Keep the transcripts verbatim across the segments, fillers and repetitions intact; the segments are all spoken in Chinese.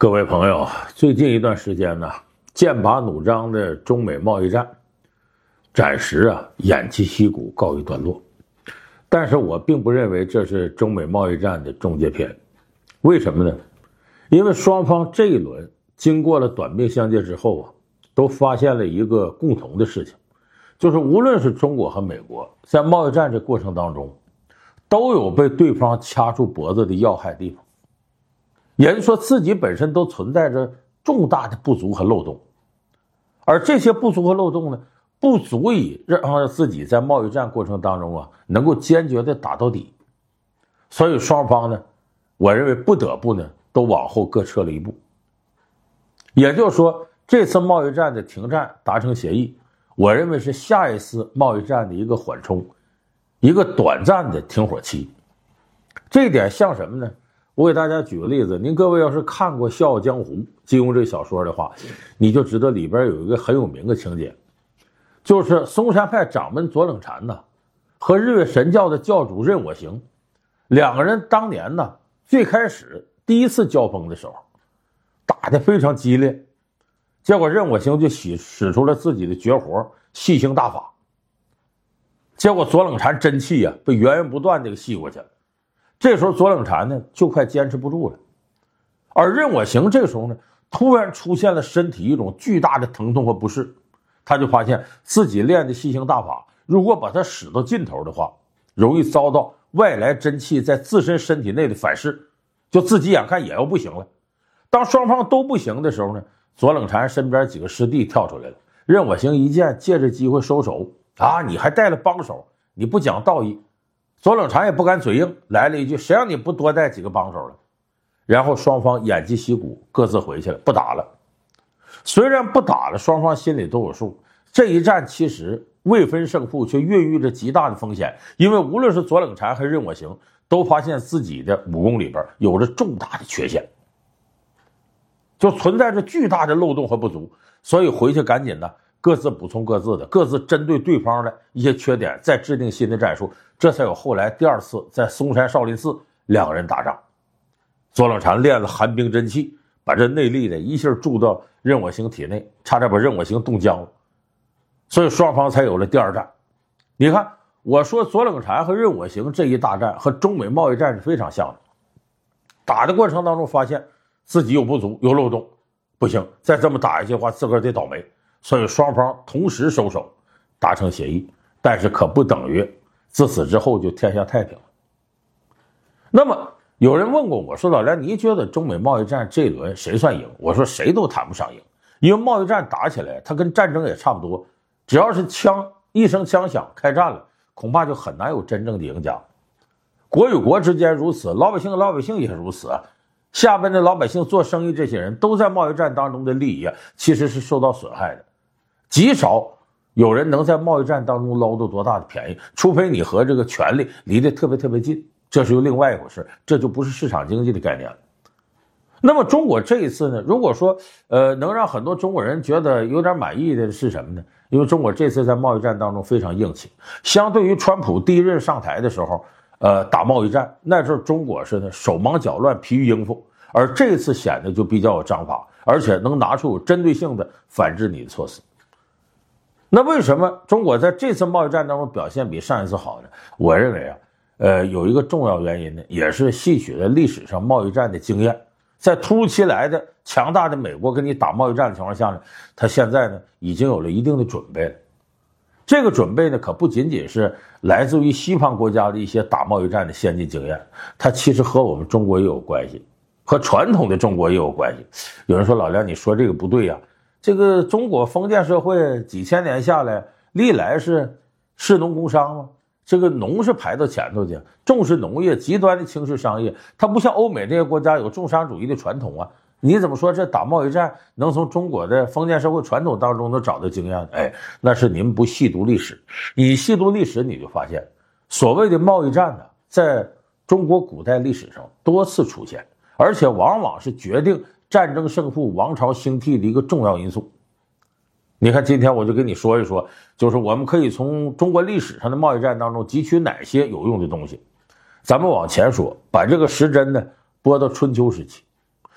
各位朋友，最近一段时间呢，剑拔弩张的中美贸易战，暂时啊偃旗息鼓，告一段落。但是我并不认为这是中美贸易战的终结篇，为什么呢？因为双方这一轮经过了短兵相接之后啊，都发现了一个共同的事情，就是无论是中国和美国，在贸易战这过程当中，都有被对方掐住脖子的要害地方。也就是说，自己本身都存在着重大的不足和漏洞，而这些不足和漏洞呢，不足以让自己在贸易战过程当中啊，能够坚决的打到底。所以双方呢，我认为不得不呢，都往后各撤了一步。也就是说，这次贸易战的停战达成协议，我认为是下一次贸易战的一个缓冲，一个短暂的停火期。这一点像什么呢？我给大家举个例子，您各位要是看过《笑傲江湖》金庸这个小说的话，你就知道里边有一个很有名的情节，就是嵩山派掌门左冷禅呢和日月神教的教主任我行，两个人当年呢最开始第一次交锋的时候，打得非常激烈，结果任我行就使使出了自己的绝活吸星大法，结果左冷禅真气啊被源源不断的吸过去了。这时候左冷禅呢就快坚持不住了，而任我行这时候呢突然出现了身体一种巨大的疼痛和不适，他就发现自己练的吸星大法如果把它使到尽头的话，容易遭到外来真气在自身身体内的反噬，就自己眼看也要不行了。当双方都不行的时候呢，左冷禅身边几个师弟跳出来了，任我行一见借着机会收手啊，你还带了帮手，你不讲道义。左冷禅也不敢嘴硬，来了一句谁让你不多带几个帮手了。然后双方偃旗息鼓，各自回去了，不打了。虽然不打了，双方心里都有数，这一战其实未分胜负，却孕育着极大的风险。因为无论是左冷禅还是任我行，都发现自己的武功里边有着重大的缺陷，就存在着巨大的漏洞和不足，所以回去赶紧的各自补充各自的，各自针对对方的一些缺点再制定新的战术，这才有后来第二次在嵩山少林寺两个人打仗。左冷禅练了寒冰真气，把这内力的一下注到任我行体内，差点把任我行冻僵了，所以双方才有了第二战。你看，我说左冷禅和任我行这一大战和中美贸易战是非常像的，打的过程当中发现自己有不足有漏洞，不行，再这么打下去的话自个儿得倒霉，所以双方同时收手达成协议，但是可不等于自此之后就天下太平了。那么有人问过我说，老梁你觉得中美贸易战这一轮谁算赢？我说谁都谈不上赢，因为贸易战打起来它跟战争也差不多，只要是枪一声枪响开战了，恐怕就很难有真正的赢家。国与国之间如此，老百姓和老百姓也如此啊。下边的老百姓做生意，这些人都在贸易战当中的利益啊，其实是受到损害的。极少有人能在贸易战当中捞到多大的便宜，除非你和这个权力离得特别特别近，这是又另外一回事，这就不是市场经济的概念了。那么中国这一次呢，如果说呃能让很多中国人觉得有点满意的是什么呢？因为中国这次在贸易战当中非常硬气，相对于川普第一任上台的时候呃打贸易战，那时候中国是呢手忙脚乱疲于应付，而这次显得就比较有章法，而且能拿出有针对性的反制你的措施。那为什么中国在这次贸易战当中表现比上一次好呢？我认为啊，呃，有一个重要原因呢，也是吸取了历史上贸易战的经验，在突如其来的强大的美国跟你打贸易战的情况下呢，他现在呢已经有了一定的准备了。这个准备呢，可不仅仅是来自于西方国家的一些打贸易战的先进经验，它其实和我们中国也有关系，和传统的中国也有关系。有人说老梁你说这个不对呀、啊，这个中国封建社会几千年下来，历来是士农工商吗？这个农是排到前头去，重视农业，极端的轻视商业，它不像欧美这些国家有重商主义的传统啊。你怎么说这打贸易战能从中国的封建社会传统当中能找到经验？哎，那是你们不细读历史。你细读历史，你就发现，所谓的贸易战呢，在中国古代历史上多次出现，而且往往是决定战争胜负、王朝兴替的一个重要因素。你看，今天我就跟你说一说，就是我们可以从中国历史上的贸易战当中汲取哪些有用的东西。咱们往前说，把这个时针呢拨到春秋时期。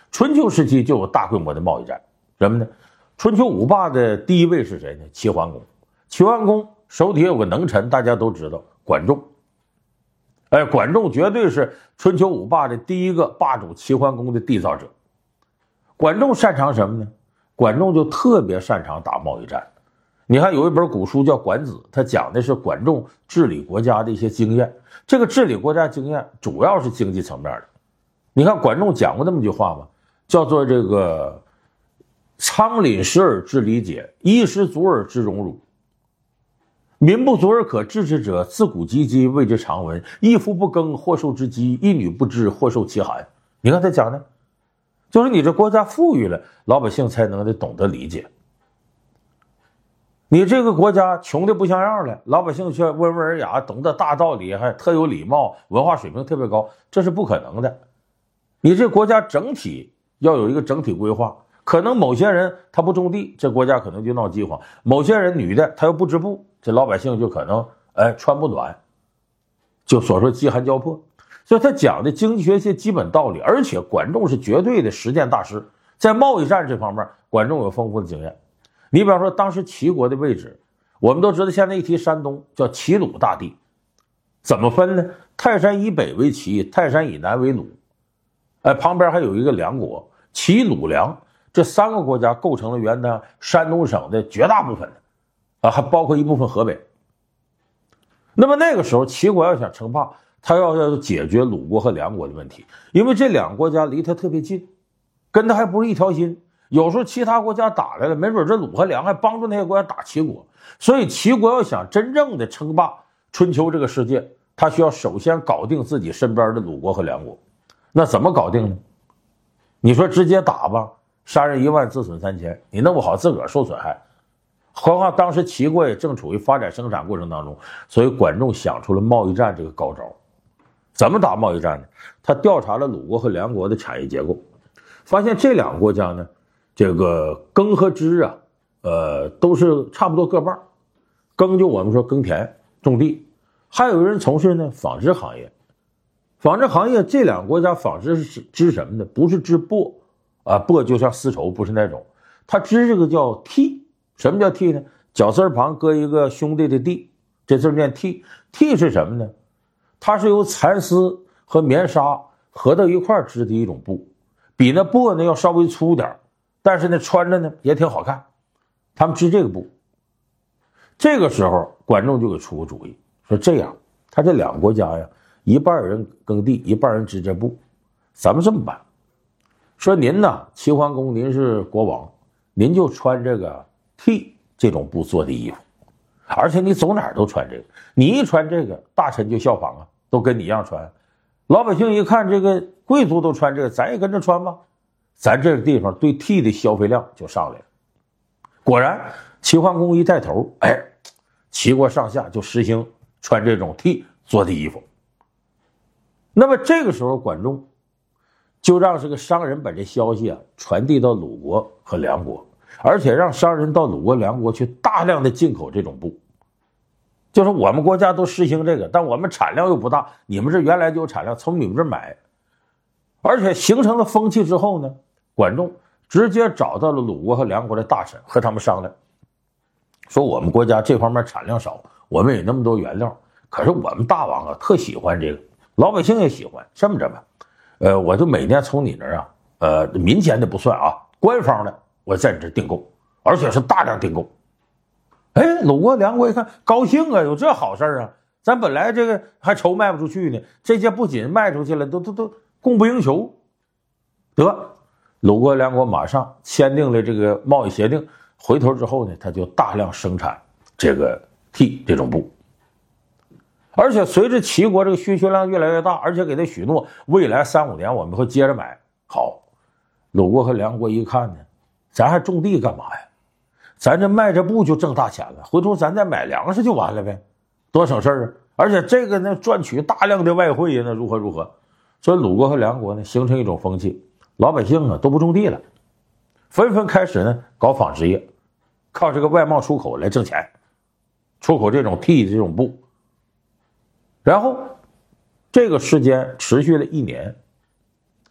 春秋时期就有大规模的贸易战，什么呢？春秋五霸的第一位是谁呢？齐桓公。齐桓公手底下有个能臣，大家都知道，管仲。哎，管仲绝对是春秋五霸的第一个霸主齐桓公的缔造者。管仲擅长什么呢？管仲就特别擅长打贸易战。你看有一本古书叫《管子》，它讲的是管仲治理国家的一些经验。这个治理国家经验主要是经济层面的。你看管仲讲过那么句话吗？叫做这个仓廪实而知礼节，衣食足而知荣辱。民不足而可治之者，自古及今谓之常闻。一夫不耕，或受之饥；一女不织，或受其寒。你看他讲的，就是你这国家富裕了，老百姓才能得懂得理解。你这个国家穷的不像样了，老百姓却温文尔雅，懂得大道理，还特有礼貌，文化水平特别高，这是不可能的。你这国家整体要有一个整体规划，可能某些人他不种地，这国家可能就闹饥荒；某些人女的他又不织布，这老百姓就可能哎穿不暖，就所说饥寒交迫。所以他讲的经济学一些基本道理，而且管仲是绝对的实践大师，在贸易战这方面，管仲有丰富的经验。你比方说当时齐国的位置，我们都知道现在一提山东叫齐鲁大地，怎么分呢？泰山以北为齐，泰山以南为鲁，哎，旁边还有一个梁国，齐鲁梁，这三个国家构成了原来山东省的绝大部分的啊，还包括一部分河北。那么那个时候齐国要想称霸，他要要解决鲁国和梁国的问题，因为这两个国家离他特别近，跟他还不是一条心。有时候其他国家打来了，没准这鲁和梁还帮助那些国家打齐国，所以齐国要想真正的称霸春秋这个世界，他需要首先搞定自己身边的鲁国和梁国。那怎么搞定呢？你说直接打吧，杀人一万自损三千，你弄不好自个儿受损害。何况当时齐国也正处于发展生产过程当中，所以管仲想出了贸易战这个高招。怎么打贸易战呢？他调查了鲁国和梁国的产业结构，发现这两个国家呢，这个耕和织啊，呃，都是差不多各半。耕就我们说耕田种地，还有人从事呢纺织行业。纺织行业这两个国家纺织是织什么呢？不是织布啊，布就像丝绸，不是那种，它织这个叫屉。什么叫屉呢？绞丝旁搁一个兄弟的弟，这字念屉。屉是什么呢？它是由蚕丝和棉纱合到一块织的一种布，比那布呢要稍微粗点，但是呢穿着呢也挺好看。他们织这个布。这个时候管仲就给出个主意，说这样，他这两个国家呀，一半人耕地，一半人织这布，咱们这么办，说您呢，齐桓公您是国王，您就穿这个屉这种布做的衣服，而且你走哪儿都穿这个，你一穿这个，大臣就效仿啊，都跟你一样穿。老百姓一看这个贵族都穿这个，咱也跟着穿吧，咱这个地方对屉的消费量就上来了。果然，齐桓公一带头，哎，齐国上下就实行穿这种屉做的衣服。那么这个时候，管仲就让这个商人把这消息啊传递到鲁国和梁国，而且让商人到鲁国、梁国去大量的进口这种布。就是我们国家都实行这个，但我们产量又不大，你们这原来就有产量，从你们这买。而且形成了风气之后呢，管仲直接找到了鲁国和梁国的大臣，和他们商量，说我们国家这方面产量少，我们有那么多原料，可是我们大王啊特喜欢这个，老百姓也喜欢，这么着吧，呃，我就每年从你那儿啊，呃，民间的不算啊，官方的我在你这订购，而且是大量订购。哎，鲁国、梁国一看高兴啊，有这好事啊！咱本来这个还愁卖不出去呢，这些不仅卖出去了，都都都供不应求。得，鲁国、梁国马上签订了这个贸易协定，回头之后呢，他就大量生产这个屉这种布。而且随着齐国这个需求量越来越大，而且给他许诺未来三五年我们会接着买。好，鲁国和梁国一看呢，咱还种地干嘛呀？咱这卖这布就挣大钱了，回头咱再买粮食就完了呗，多省事啊！而且这个呢，赚取大量的外汇呀，那如何如何？所以鲁国和梁国呢，形成一种风气，老百姓啊都不种地了，纷纷开始呢搞纺织业，靠这个外贸出口来挣钱，出口这种屉这种布。然后这个时间持续了一年，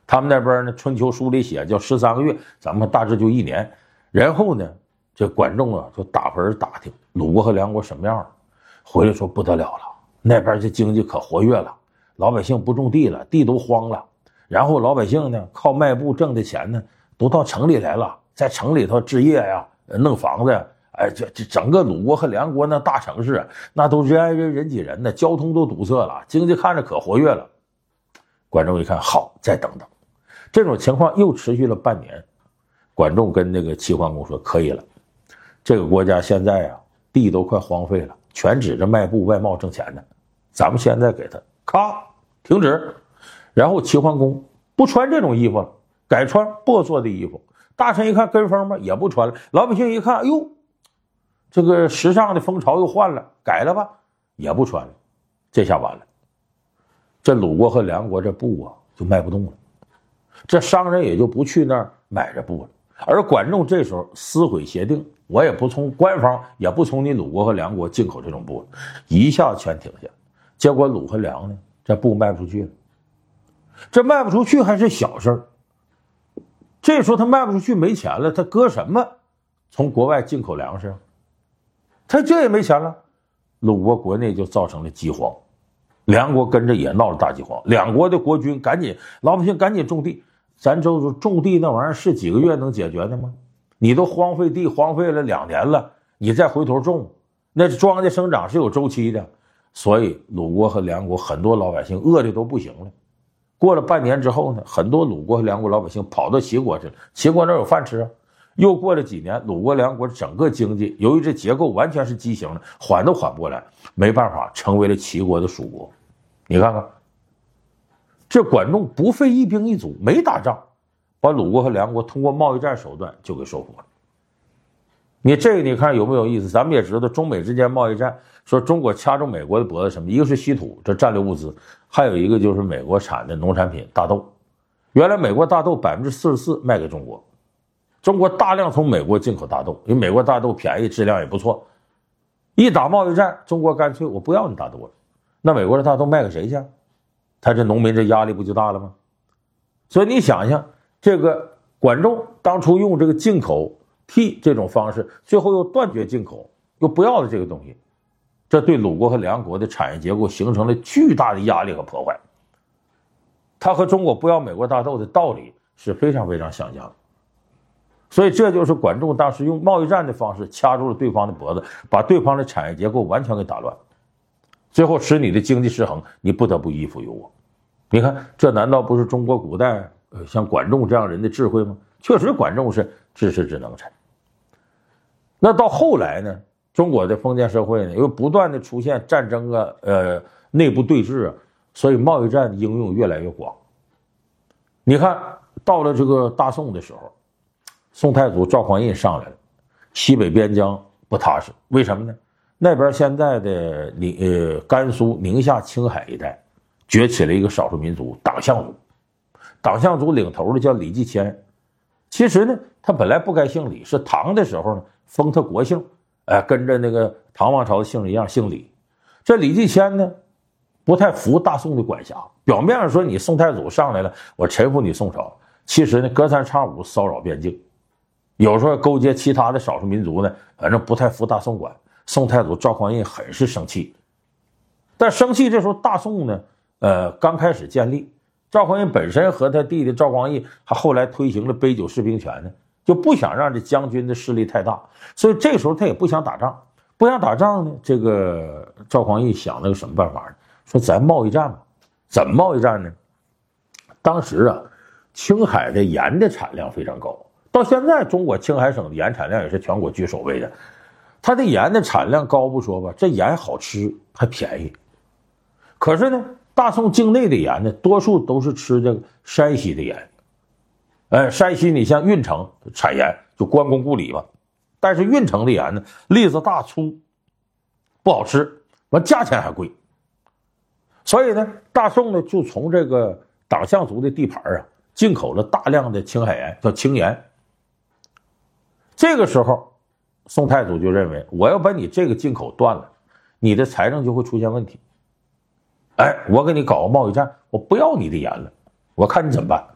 他们那边呢，春秋书里写叫十三个月，咱们大致就一年。然后呢，这管仲啊就打盆打听鲁国和梁国什么样了，回来说不得了了，那边这经济可活跃了，老百姓不种地了，地都荒了。然后老百姓呢，靠卖布挣的钱呢，都到城里来了，在城里头置业呀，弄房子呀。哎，这这整个鲁国和梁国那大城市，那都人挨人人挤人的，交通都堵塞了，经济看着可活跃了。管仲一看，好，再等等。这种情况又持续了半年。管仲跟那个齐桓公说：“可以了，这个国家现在啊，地都快荒废了，全指着卖布外贸挣钱呢。咱们现在给他咔停止。”然后齐桓公不穿这种衣服了，改穿帛做的衣服。大臣一看跟风嘛，也不穿了。老百姓一看，哎呦，这个时尚的风潮又换了，改了吧，也不穿了。这下完了，这鲁国和梁国这布啊就卖不动了，这商人也就不去那儿买这布了。而管仲这时候撕毁协定，我也不从官方，也不从你鲁国和梁国进口这种布了，一下全停下。结果鲁和梁呢，这布卖不出去了。这卖不出去还是小事儿，这时候他卖不出去没钱了，他搁什么从国外进口粮食？他这也没钱了，鲁国国内就造成了饥荒，梁国跟着也闹了大饥荒。两国的国君赶紧，老百姓赶紧种地。咱就说种地那玩意儿是几个月能解决的吗？你都荒废地荒废了两年了，你再回头种，那庄稼生长是有周期的。所以鲁国和梁国很多老百姓饿的都不行了。过了半年之后呢，很多鲁国和梁国老百姓跑到齐国去了，齐国那有饭吃啊。又过了几年，鲁国梁国整个经济由于这结构完全是畸形的，缓都缓不过来，没办法成为了齐国的属国。你看看这管仲不费一兵一卒，没打仗，把鲁国和梁国通过贸易战手段就给收服了。你这个你看有没有意思？咱们也知道中美之间贸易战，说中国掐住美国的脖子什么，一个是稀土这战略物资，还有一个就是美国产的农产品大豆。原来美国大豆百分之四十四卖给中国，中国大量从美国进口大豆，因为美国大豆便宜，质量也不错。一打贸易战，中国干脆我不要你大豆了，那美国的大豆卖给谁去？他这农民这压力不就大了吗？所以你想想，这个管仲当初用这个进口替这种方式，最后又断绝进口，又不要了这个东西，这对鲁国和梁国的产业结构形成了巨大的压力和破坏。他和中国不要美国大豆的道理是非常非常相像的。所以这就是管仲当时用贸易战的方式掐住了对方的脖子，把对方的产业结构完全给打乱，最后使你的经济失衡，你不得不依附于我。你看，这难道不是中国古代呃像管仲这样人的智慧吗？确实，管仲是知识之能臣。那到后来呢，中国的封建社会呢，又不断的出现战争啊，呃，内部对峙啊，所以贸易战的应用越来越广。你看到了这个大宋的时候，宋太祖赵匡胤上来了，西北边疆不踏实，为什么呢？那边现在的宁呃甘肃、宁夏、青海一带崛起了一个少数民族党项族，党项族领头的叫李继迁。其实呢，他本来不该姓李，是唐的时候呢封他国姓，哎，跟着那个唐王朝的姓一样姓李。这李继迁呢，不太服大宋的管辖，表面上说你宋太祖上来了，我臣服你宋朝，其实呢隔三差五骚扰边境，有时候勾结其他的少数民族呢，反正不太服大宋管。宋太祖赵匡胤很是生气，但生气这时候大宋呢，呃，刚开始建立，赵匡胤本身和他弟弟赵光义，还后来推行了杯酒释兵权呢，就不想让这将军的势力太大，所以这时候他也不想打仗，不想打仗呢，这个赵匡胤想了个什么办法呢？说咱贸易战吧，怎么贸易战呢？当时啊，青海的盐的产量非常高，到现在中国青海省的盐产量也是全国居首位的。它的盐的产量高不说吧，这盐好吃还便宜。可是呢，大宋境内的盐呢，多数都是吃这个山西的盐。哎，山西你像运城产盐就关公故里吧，但是运城的盐呢，粒子大粗，不好吃，完价钱还贵。所以呢，大宋呢就从这个党项族的地盘啊，进口了大量的青海盐，叫青盐。这个时候，宋太祖就认为，我要把你这个进口断了，你的财政就会出现问题。哎，我给你搞个贸易战，我不要你的盐了，我看你怎么办。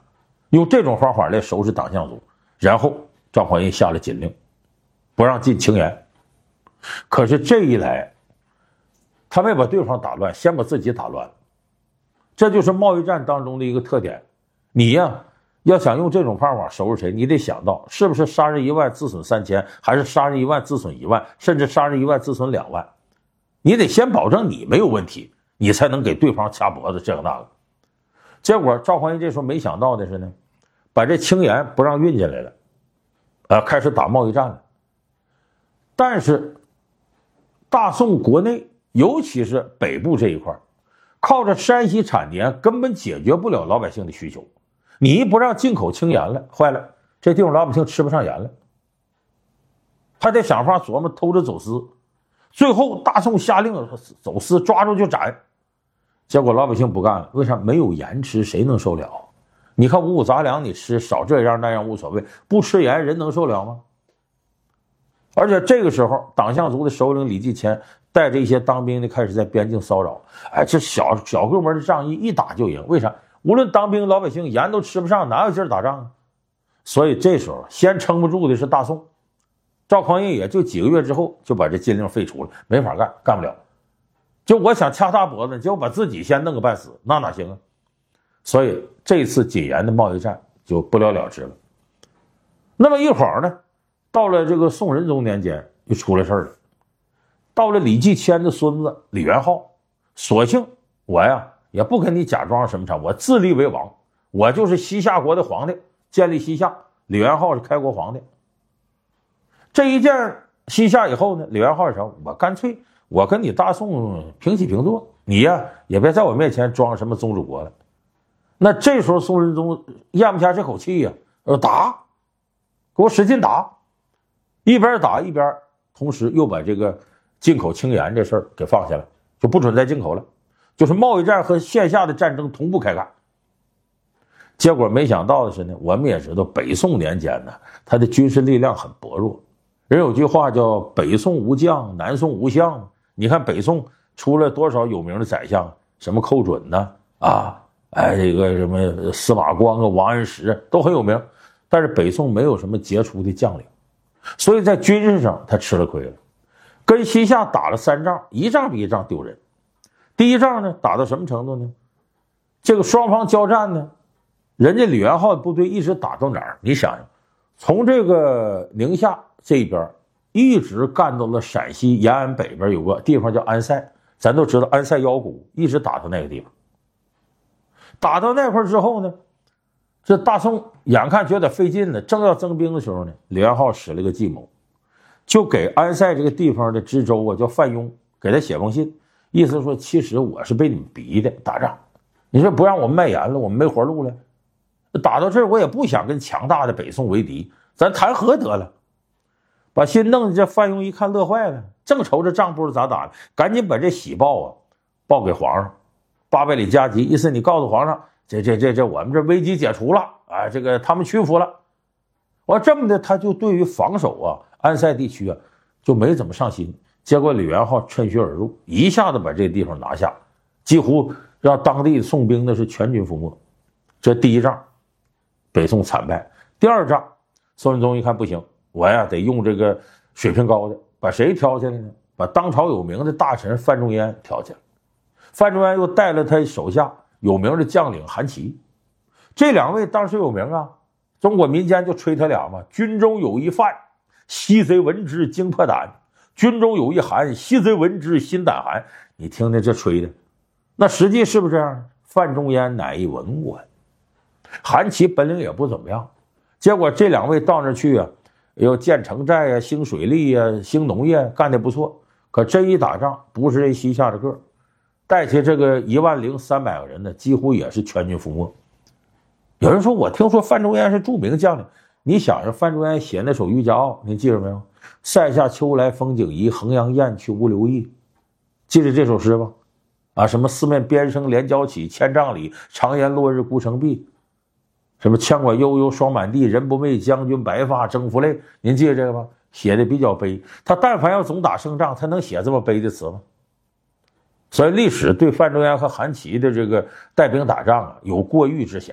用这种方法来收拾党项族。然后赵匡胤下了禁令，不让进青岩。可是这一来，他没把对方打乱，先把自己打乱了。这就是贸易战当中的一个特点。你呀，要想用这种方法收拾谁，你得想到是不是杀人一万自损三千，还是杀人一万自损一万，甚至杀人一万自损两万。你得先保证你没有问题，你才能给对方掐脖子这个那个。结果赵匡胤这时候没想到的是呢，把这青盐不让运进来了，呃，开始打贸易战了。但是大宋国内，尤其是北部这一块，靠着山西产盐根本解决不了老百姓的需求。你一不让进口青盐了，坏了，这地方老百姓吃不上盐了，还得想法琢磨偷着走私。最后大宋下令走私，抓住就斩。结果老百姓不干了，为啥？没有盐吃，谁能受了？你看五谷杂粮你吃少这样那样无所谓，不吃盐人能受了吗？而且这个时候党项族的首领李继迁带着一些当兵的开始在边境骚扰。哎，这小小规模的仗义一打就赢，为啥？无论当兵老百姓盐都吃不上，哪有劲儿打仗啊？所以这时候先撑不住的是大宋。赵匡胤也就几个月之后就把这禁令废除了，没法干，干不了。就我想掐他脖子，结果把自己先弄个半死，那哪行啊？所以这次禁盐的贸易战就不了了之了。那么一会儿呢，到了这个宋仁宗年间又出了事儿了。到了李继迁的孙子李元昊，索性我呀也不跟你假装什么啥，我自立为王，我就是西夏国的皇帝，建立西夏。李元昊是开国皇帝。这一建西夏以后呢，李元昊是啥？我干脆我跟你大宋平起平坐，你呀也别在我面前装什么宗主国了。那这时候宋仁宗咽不下这口气呀，呃，打，给我使劲打，一边打一边同时又把这个进口青盐这事儿给放下了，就不准再进口了，就是贸易战和线下的战争同步开干。结果没想到的是呢，我们也知道北宋年间呢，他的军事力量很薄弱。人有句话叫北宋无将，南宋无相。你看北宋出了多少有名的宰相，什么寇准呢？啊，哎，这个什么司马光啊、王安石都很有名，但是北宋没有什么杰出的将领，所以在军事上他吃了亏了。跟西夏打了三仗，一仗比一仗丢人。第一仗呢，打到什么程度呢？这个双方交战呢，人家李元昊的部队一直打到哪儿？你想想，从这个宁夏这边一直干到了陕西延安北边有个地方叫安塞，咱都知道安塞腰谷，一直打到那个地方。打到那块之后呢，这大宋眼看觉得费劲了，正要增兵的时候呢，李元昊使了个计谋，就给安塞这个地方的知州啊叫范雍，给他写封信，意思说其实我是被你们逼的打仗，你说不让我们卖盐了，我们没活路了，打到这儿我也不想跟强大的北宋为敌，咱谈和得了。把信弄的这范雍一看乐坏了，正愁这仗不知咋打了，赶紧把这喜报啊报给皇上，八百里加急，意思你告诉皇上，这这这这我们这危机解除了啊，这个他们屈服了。完这么的，他就对于防守啊安塞地区啊就没怎么上心。结果李元昊趁虚而入，一下子把这地方拿下，几乎让当地宋兵的是全军覆没。这第一仗北宋惨败。第二仗宋仁宗一看不行，我呀得用这个水平高的，把谁挑起来呢？把当朝有名的大臣范仲淹挑起来。范仲淹又带了他手下有名的将领韩琦，这两位当时有名啊，中国民间就吹他俩嘛，军中有一范，西贼闻之惊破胆；军中有一韩，西贼闻之心胆寒。你听听这吹的，那实际是不是这样？范仲淹乃一文官，韩琦本领也不怎么样，结果这两位到那去啊，又建城寨啊、兴水利啊、兴农业，干得不错。可这一打仗，不是这西夏的个，带起这个一万零三百个人呢，几乎也是全军覆没。有人说，我听说范仲淹是著名将领，你想想范仲淹写那首《渔家傲》，你记着没有？塞下秋来风景宜，衡阳雁去无留意。记着这首诗吧？啊，什么四面边声连交起，千丈里长烟落日孤城闭。什么羌管悠悠霜满地，人不寐，将军白发征服泪。您记得这个吗？写的比较悲。他但凡要总打胜仗，他能写这么悲的词吗？所以历史对范仲淹和韩琦的这个带兵打仗啊有过誉之嫌。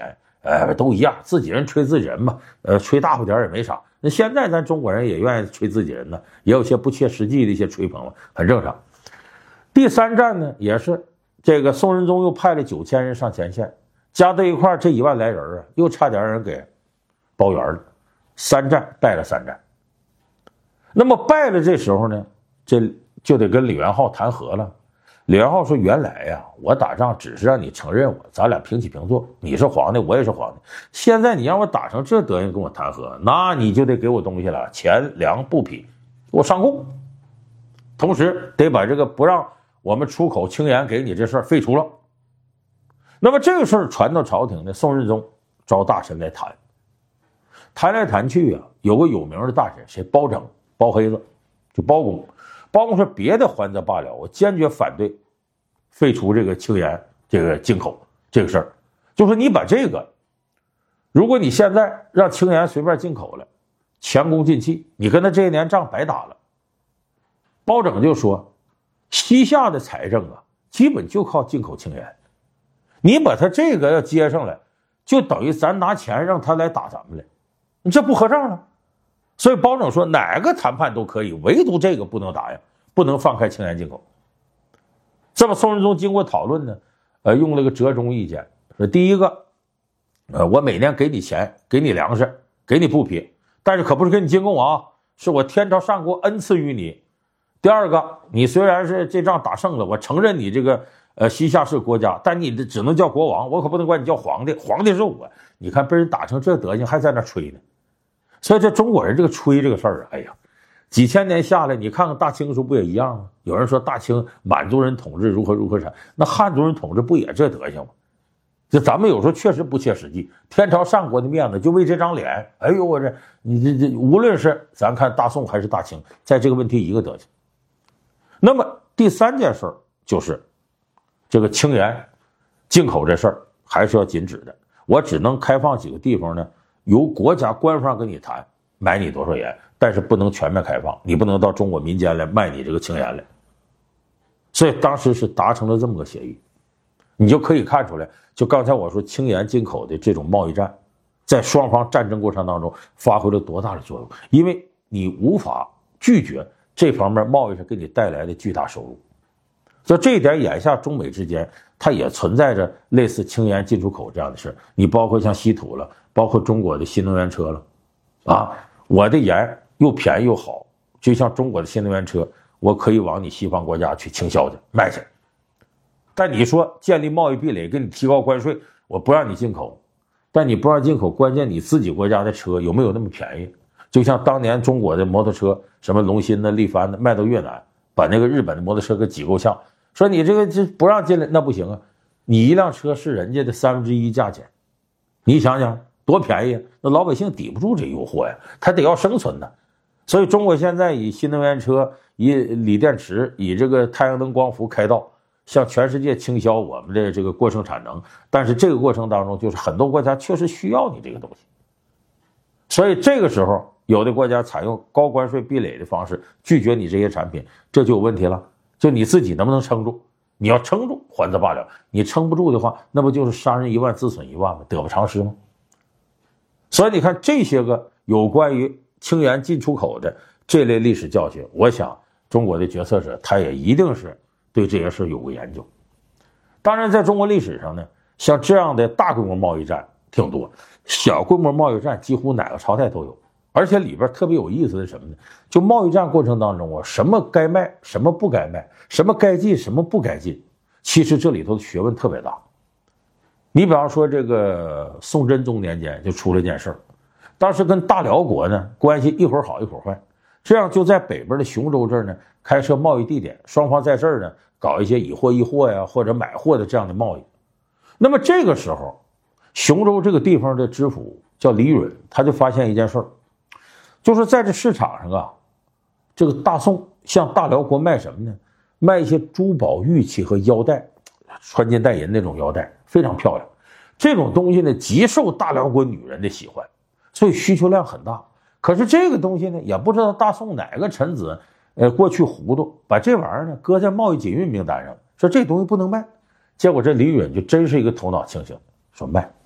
哎，都一样，自己人吹自己人嘛，呃，吹大乎点也没啥。那现在咱中国人也愿意吹自己人呢，也有些不切实际的一些吹捧了，很正常。第三站呢，也是这个宋仁宗又派了九千人上前线，加在一块这一万来人啊，又差点人给包圆了。三战败了三战，那么败了，这时候呢，这就得跟李元昊谈和了。李元昊说：“原来呀，我打仗只是让你承认我，咱俩平起平坐，你是皇帝，我也是皇帝。现在你让我打成这德行跟我谈和，那你就得给我东西了，钱粮布匹，给我上贡，同时得把这个不让我们出口轻盐给你这事儿废除了。”那么这个事儿传到朝廷呢，宋仁宗招大臣来谈，谈来谈去啊，有个有名的大臣，谁？包拯，包黑子，就包公。包公说：“别的还则罢了，我坚决反对废除这个轻盐这个进口这个事儿。就说你把这个，如果你现在让轻盐随便进口了，前功尽弃，你跟他这一年仗白打了。”包拯就说：“西夏的财政啊，基本就靠进口轻盐，你把他这个要接上来，就等于咱拿钱让他来打咱们来，你这不合账了。”所以包拯说哪个谈判都可以，唯独这个不能答应，不能放开轻盐进口。这么宋仁宗经过讨论呢，呃，用了个折中意见，说第一个，呃，我每年给你钱，给你粮食，给你布匹，但是可不是给你进贡啊，是我天朝上国恩赐于你。第二个，你虽然是这仗打胜了，我承认你这个呃西夏是国家，但你只能叫国王，我可不能管你叫皇帝，皇帝是我。你看被人打成这德行，还在那吹呢。所以这中国人这个吹这个事儿啊，哎呀，几千年下来，你看看大清时候不也一样吗？有人说大清满族人统治如何如何产，那汉族人统治不也这德行吗？就咱们有时候确实不切实际，天朝上国的面子就为这张脸，哎呦我这你这这无论是咱看大宋还是大清，在这个问题一个德行。那么第三件事就是这个轻盐进口这事儿还是要禁止的，我只能开放几个地方呢，由国家官方跟你谈买你多少盐，但是不能全面开放，你不能到中国民间来卖你这个轻盐来。所以当时是达成了这么个协议，你就可以看出来，就刚才我说轻盐进口的这种贸易战，在双方战争过程当中发挥了多大的作用，因为你无法拒绝这方面贸易上给你带来的巨大收入。所以这一点，眼下中美之间它也存在着类似轻盐进出口这样的事。你包括像稀土了，包括中国的新能源车了，啊，我的盐又便宜又好，就像中国的新能源车，我可以往你西方国家去倾销去卖去。但你说建立贸易壁垒，给你提高关税，我不让你进口，但你不让进口，关键你自己国家的车有没有那么便宜？就像当年中国的摩托车，什么龙芯的、力帆的，卖到越南，把那个日本的摩托车给挤够呛。说你这个这不让进来，那不行啊！你一辆车是人家的三分之一价钱，你想想多便宜，那老百姓抵不住这诱惑呀，他得要生存的。所以中国现在以新能源车、以锂电池、以这个太阳能光伏开道，向全世界倾销我们的这个过剩产能。但是这个过程当中，就是很多国家确实需要你这个东西，所以这个时候有的国家采用高关税壁垒的方式拒绝你这些产品，这就有问题了。就你自己能不能撑住？你要撑住还则罢了，你撑不住的话，那不就是杀人一万自损一万吗？得不偿失吗？所以你看这些个有关于轻盐进出口的这类历史教训，我想中国的决策者他也一定是对这些事有过研究。当然在中国历史上呢，像这样的大规模贸易战挺多，小规模贸易战几乎哪个朝代都有。而且里边特别有意思的是什么呢？就贸易战过程当中啊，什么该卖，什么不该卖，什么该进，什么不该进，其实这里头的学问特别大。你比方说这个宋真宗年间就出了件事儿，当时跟大辽国呢关系一会儿好一会儿坏，这样就在北边的雄州这儿呢开设贸易地点，双方在这儿呢搞一些以货易货呀或者买货的这样的贸易。那么这个时候，雄州这个地方的知府叫李允，他就发现一件事儿。就是在这市场上啊，这个大宋向大辽国卖什么呢？卖一些珠宝玉器和腰带，穿金戴银那种腰带，非常漂亮。这种东西呢，极受大辽国女人的喜欢，所以需求量很大。可是这个东西呢，也不知道大宋哪个臣子，呃，过去糊涂，把这玩意儿呢搁在贸易禁运名单上，说这东西不能卖。结果这李允就真是一个头脑清醒，说卖。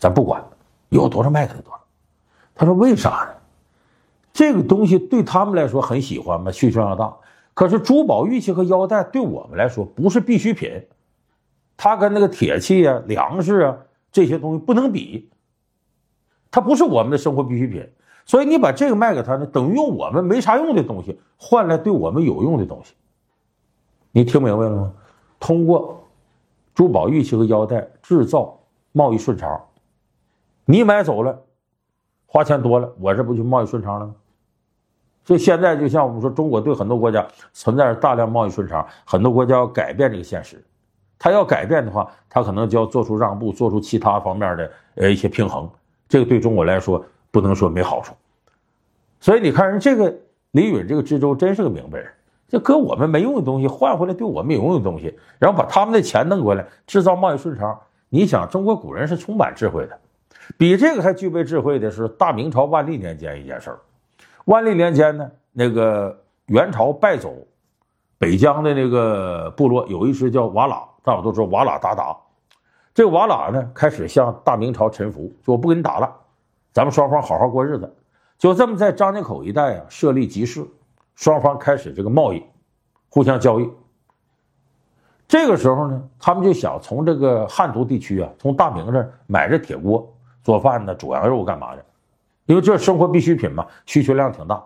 咱不管，有多少卖给他多少。他说为啥呢？这个东西对他们来说很喜欢嘛，需求量大。可是珠宝、玉器和腰带对我们来说不是必需品，它跟那个铁器啊、粮食啊这些东西不能比，它不是我们的生活必需品。所以你把这个卖给他呢，等于用我们没啥用的东西换来对我们有用的东西。你听明白了吗？通过珠宝、玉器和腰带制造贸易顺差，你买走了，花钱多了，我这不就贸易顺差了吗？所以现在就像我们说，中国对很多国家存在着大量贸易顺差，很多国家要改变这个现实。他要改变的话，他可能就要做出让步，做出其他方面的呃一些平衡。这个对中国来说不能说没好处。所以你看人这个李允这个知州真是个明白人，就搁我们没用的东西换回来对我们有用的东西，然后把他们的钱弄过来制造贸易顺差。你想中国古人是充满智慧的，比这个还具备智慧的是大明朝万历年间一件事儿。万历年间呢，那个元朝败走北疆的那个部落有一支叫瓦剌，大伙都知道瓦剌鞑靼。这个瓦剌呢开始向大明朝臣服，就我不跟你打了，咱们双方好好过日子。就这么在张家口一带啊设立集市，双方开始这个贸易，互相交易。这个时候呢，他们就想从这个汉族地区啊，从大明这儿买这铁锅做饭呢，煮羊肉干嘛的，因为这生活必需品嘛，需求量挺大。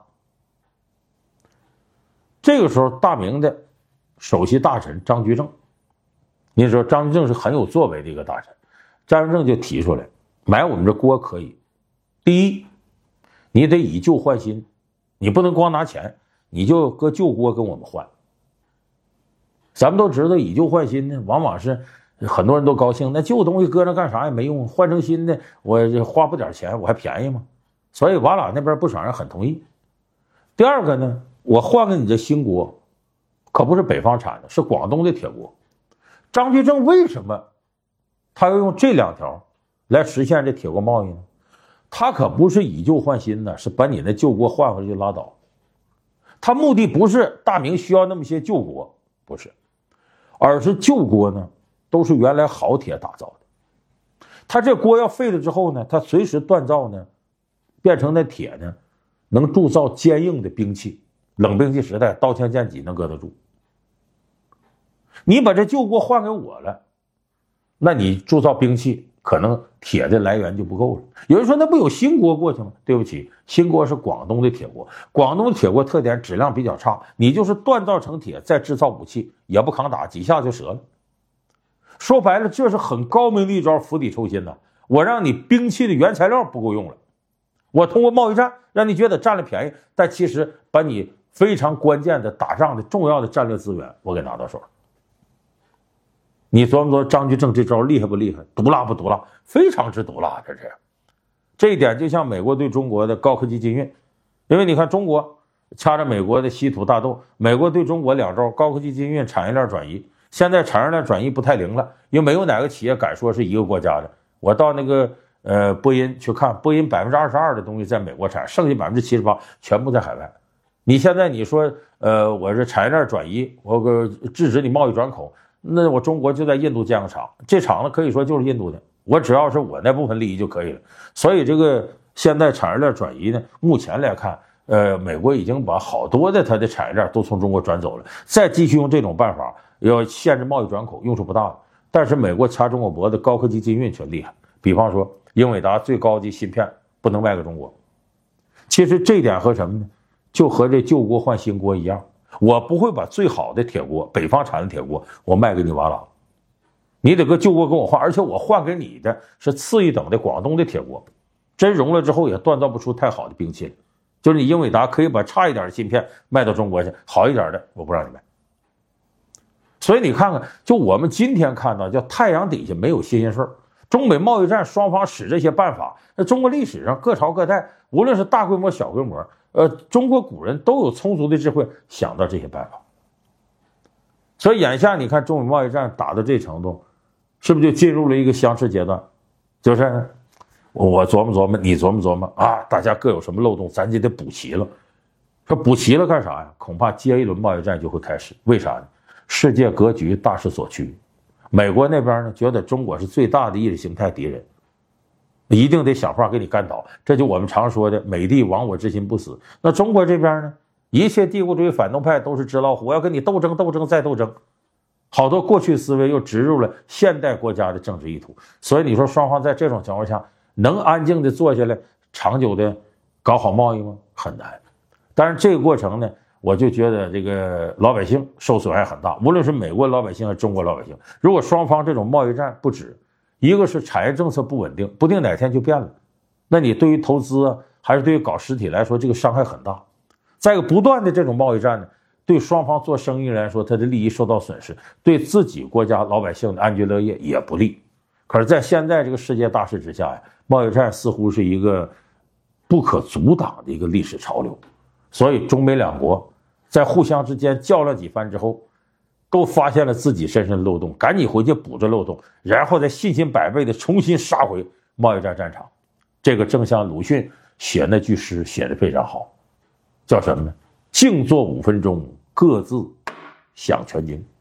这个时候，大明的首席大臣张居正，你说张居正是很有作为的一个大臣，张居正就提出来，买我们这锅可以，第一，你得以旧换新，你不能光拿钱，你就搁旧锅跟我们换。咱们都知道以旧换新呢，往往是很多人都高兴，那旧东西搁那干啥也没用，换成新的我花不点钱我还便宜吗？所以瓦剌那边不少人很同意。第二个呢，我换给你这新锅可不是北方产的，是广东的铁锅。张居正为什么他要用这两条来实现这铁锅贸易呢？他可不是以旧换新的，是把你那旧锅换回来就拉倒。他目的不是大明需要那么些旧锅，不是，而是旧锅呢都是原来好铁打造的，他这锅要废了之后呢，他随时锻造呢，变成那铁呢能铸造坚硬的兵器，冷兵器时代刀枪剑戟能搁得住。你把这旧锅换给我了，那你铸造兵器可能铁的来源就不够了。有人说那不有新锅过去吗？对不起，新锅是广东的铁锅，广东的铁锅特点质量比较差，你就是锻造成铁再制造武器也不抗打，几下就折了。说白了，这是很高明的一招釜底抽薪的。我让你兵器的原材料不够用了，我通过贸易战让你觉得占了便宜，但其实把你非常关键的打仗的重要的战略资源我给拿到手了。你琢磨琢磨张居正这招厉害不厉害？毒辣不毒辣？非常之毒辣，这是。这一点就像美国对中国的高科技禁运，因为你看中国掐着美国的稀土大豆，美国对中国两招高科技禁运、产业链转移。现在产业链转移不太灵了，因为没有哪个企业敢说是一个国家的。我到那个呃波音去看，波音百分之二十二的东西在美国产，剩下百分之七十八全部在海外。你现在你说呃我这产业链转移，我个制止你贸易转口。那我中国就在印度建个厂，这厂子可以说就是印度的，我只要是我那部分利益就可以了。所以这个现在产业链转移呢，目前来看，呃，美国已经把好多的它的产业链都从中国转走了，再继续用这种办法要限制贸易转口，用处不大了。但是美国掐中国脖子高科技禁运却厉害，比方说英伟达最高级芯片不能卖给中国。其实这点和什么呢？就和这旧锅换新锅一样。我不会把最好的铁锅，北方产的铁锅，我卖给你瓦剌，你得搁旧锅跟我换，而且我换给你的是次一等的广东的铁锅，真熔了之后也锻造不出太好的兵器了。就是你英伟达可以把差一点的芯片卖到中国去，好一点的我不让你卖。所以你看看，就我们今天看到叫太阳底下没有新鲜事儿，中美贸易战双方使这些办法，那中国历史上各朝各代，无论是大规模小规模，呃，中国古人都有充足的智慧想到这些办法。所以眼下你看中美贸易战打到这程度，是不是就进入了一个相持阶段？就是我琢磨琢磨，你琢磨琢磨啊，大家各有什么漏洞，咱就得补齐了。说补齐了干啥呀？恐怕接一轮贸易战就会开始。为啥呢？世界格局大势所趋，美国那边呢觉得中国是最大的意识形态敌人， 一定得想法给你干倒。这就我们常说的美帝亡我之心不死。那中国这边呢，一切帝国主义反动派都是纸老虎，我要跟你斗争斗争再斗争。好多过去思维又植入了现代国家的政治意图，所以你说双方在这种情况下能安静的坐下来长久的搞好贸易吗？很难。但是这个过程呢，我就觉得这个老百姓受损害很大，无论是美国老百姓还是中国老百姓。如果双方这种贸易战不止，一个是产业政策不稳定，不定哪天就变了，那你对于投资啊，还是对于搞实体来说，这个伤害很大。再一个，不断的这种贸易战呢，对双方做生意来说，他的利益受到损失，对自己国家老百姓的安居乐业也不利。可是在现在这个世界大势之下呀，贸易战似乎是一个不可阻挡的一个历史潮流。所以中美两国在互相之间较量几番之后，都发现了自己身上的漏洞，赶紧回去补这漏洞，然后再信心百倍的重新杀回贸易战战场。这个正像鲁迅写那句诗写得非常好，叫什么呢？静坐五分钟，各自想全经。